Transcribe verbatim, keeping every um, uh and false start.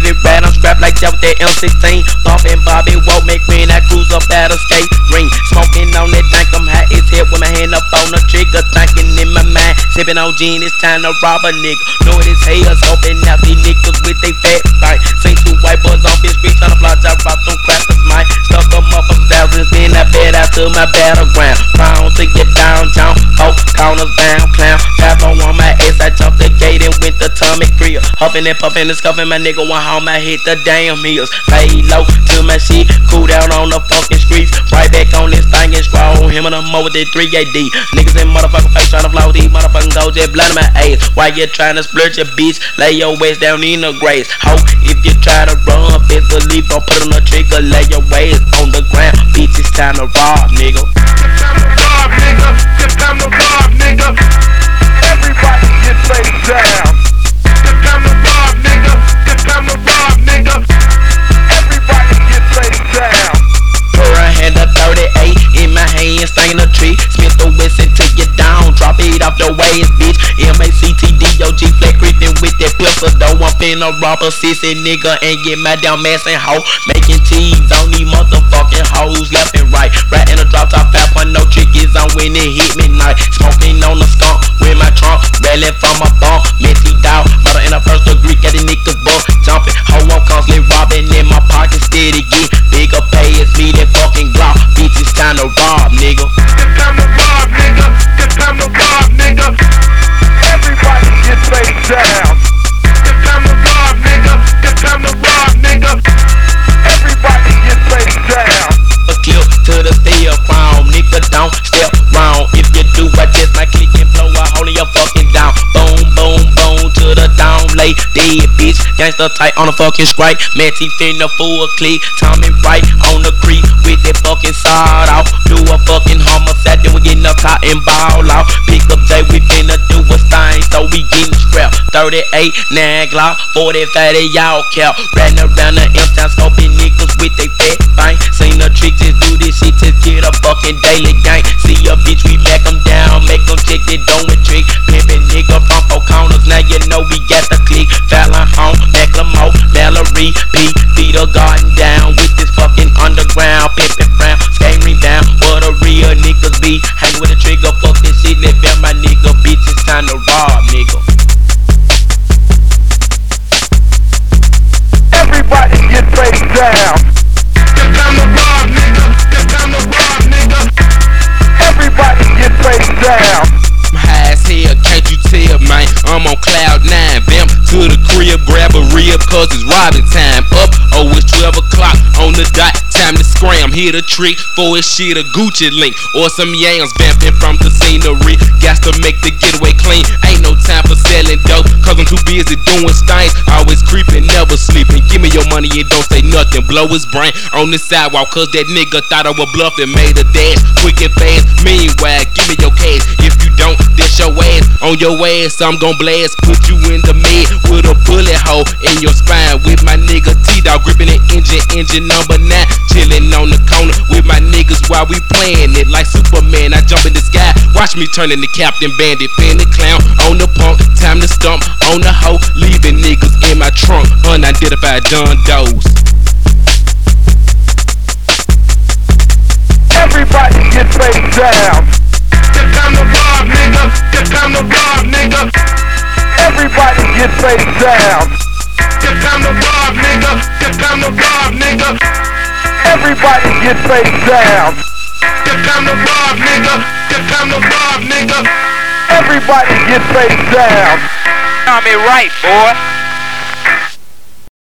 heavy rat, I'm strapped like that with that M sixteen. Bumpin' Bobby Woke, make me and I cruise up at a skate ring. Smoking on that dank, I'm high as hell with my hand up on the trigger. Thinking in my mind, sipping on gin, it's time to rob a nigga. Know it is hell, scoping out these niggas with they fat thing. Seen two white boys on bitch street tryna fly, I rock them crackers, mine. Stuck them up for thousands, then I bed out to my battleground. Crown to get downtown, four corners down, clown. Tap on my ass, I jumped the gate and went to Tommy Grill. Huffing and puffing and scuffing, my nigga went home, I hit the damn hills. Lay low to my shit, cool down on the fucking streets. Right back on this thing and scroll, him and I'm over the three A D. Niggas in motherfucking face tryna fly with these motherfucking gold jet blood in my ass. Why you tryna splurge your bitch? Lay your waist down in the grace. Ho, if you try to run, best believe don't put on the trigger. Lay your waist on the ground, bitch, it's time to rob, nigga. It's time to rob, nigga. It's time to rob, nigga. Everybody get face down. It's time to rob, nigga. It's time to rob, nigga. Everybody get face down. I had a thirty-eight in my hand, stinging a tree. Smith the Wesson, take you down, drop it off your waist, bitch. M A C T D O G, flat creeping with that pistol. Though I'm finna rob a sissy nigga and get my down mass and hoe. Making cheese on these motherfucking hoes, left and right. Right in a drop top, fat one, no trickies on when it hit midnight. Smoking on the skunk with my trunk, railing from my bunk. Messy dog, murder in a first degree, got the niggas buck jumping. Hoe, I'm constantly robbing in my pocket, steady get bigger pay. It's me that fucking Glock, bitch, it's time to rob, nigga. It's time to rob, nigga. It's time to rob, nigga. Everybody get face down. It's time to rob, nigga. It's time to rob, nigga. Everybody get face down. A clip to the steel crown, nigga, don't step round. If you do, I just might click and blow a hole in your fucking down. Boom, boom, boom to the down, lay dead, bitch. Gangsta tight on the fucking strike. Matty finna full click, Tommy right on the creek with that fucking side off. Do a fucking homicide, then we getting up top and ball out. Pick up J, we finna do a thing, so we getting scrapped. thirty-eight, nine Glock, forty-five, they y'all cap. Riding around the M-town, scoping niggas with they fat bang. Seen the trick, just do this shit, just get a fucking daily gang. See a bitch, we back them down, make them check the doing trick. Pimpin' nigga from four corners, now you know we got the click. Fallon home, Macklemore, Mallory, P, feed a garden down with this fucking underground. Pimpin' frown, skating down, what a real niggas be. Hang with the trigger, fuck this shit, let down my nigga, bitch, it's time to rob, nigga. Everybody get face down. It's time to rob, nigga. It's time to rob, nigga. Everybody get face down. I'm high as hell, can't you tell, man? I'm on cloud nine, vamp to the crib, grab a rib, cause it's robbing time. Up, oh, it's twelve o'clock on the dot, time to scram. Hit a trick for his shit, a Gucci link, or some yams vamping from the scenery. Got to make the getaway clean, ain't no time for selling dope, cause I'm too busy doing stunts. Always creeping, never sleeping. Give me your money and don't say nothing. Blow his brain on the sidewalk, cause that nigga thought I was bluffing. Made a dash, quick and fast. Meanwhile, give me your cash. If you don't, that's your ass. On your ass, I'm gon' blast. Put you in the med with a bullet hole in your spine. With my nigga T-Dog gripping the engine, engine number nine. Chillin' on the corner with my niggas while we playin' it like Superman. I jump in the sky, watch me turning the Captain Bandit. Pin the clown on the punk, time to stump on the hoe. Leaving niggas in my trunk, unidentified John Doe's. Everybody get face down. It's time to rob, nigga. It's time to rob, nigga. Everybody get face down. It's time to rob, nigga. It's time to rob, nigga. Everybody get face down. It's time to rob, nigga. It's time to rob, nigga. Everybody get face down. Tommy right, boy.